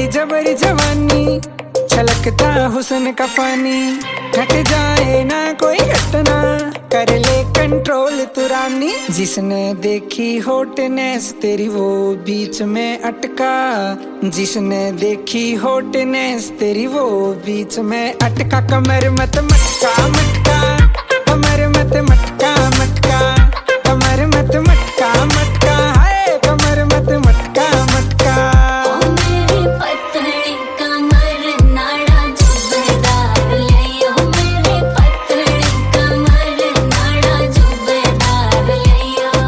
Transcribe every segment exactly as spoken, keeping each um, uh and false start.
तेरी जबरी जवानी, छलकता हुस्न का पानी, घट जाए ना कोई घटना, कर ले कंट्रोल तू रानी। जिसने देखी हॉटनेस तेरी वो बीच में अटका, जिसने देखी हॉटनेस तेरी वो बीच में अटका। कमर मत मटका मटका, कमर मत मटका मटका, कमर मत मटका मटका, हाय कमर मत मटका मटका। ओ मेरी पतली कमर नाड़ा जुबेदार ले ओ, मेरी पतली कमर नाड़ा जुबेदार ले ओ।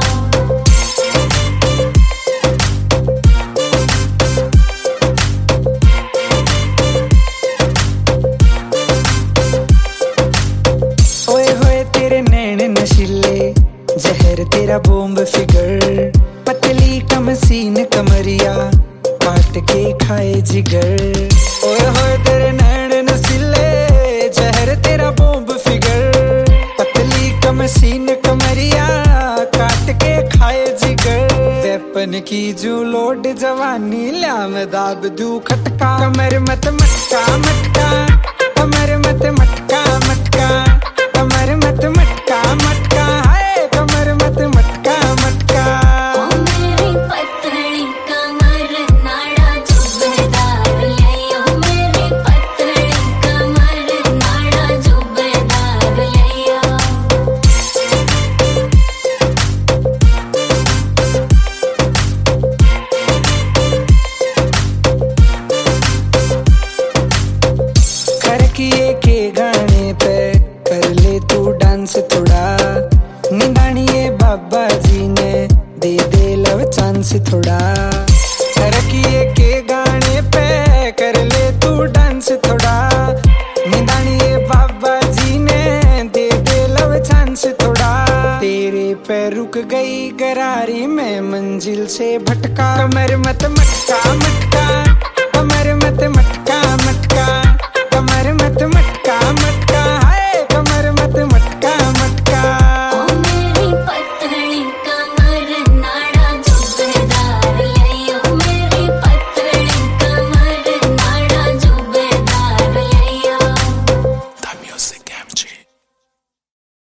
ओए होए तेरे नैन नशीले, जहर तेरा बॉम्ब फिगर, पतली कमसीन कमरिया, काट के खाए जिगर। ओए होए तेरे नैन नशीले, जहर तेरा बॉम्ब फिगर, पतली कमसीन कमरिया, काट के खाए जिगर। वेपन की जू लोड जवानी, ल्याम दाब दू खटका। कमर मत मटका मटका, कमर मत मटका मटका, कमर मत मटका मटका, हाय कमर मत मटका मटका। ओ मेरी पतली कमर नाड़ा जुबेदार ले ओ, मेरी पतली कमर नाड़ा जुबेदार ले ओ। खरकिए के गाने पे कर ले तू डांस थोड़ा, निदानिए बाबा जी ने दे दे लव चांस थोड़ा। खरकिए के गाने पे कर ले तू डांस थोड़ा, निदानिए बाबा जी ने दे दे लव चांस थोड़ा। तेरे पे रुक गई गरारी में मंजिल से भटका। कमर मत मटका मटका, कमर मत मटका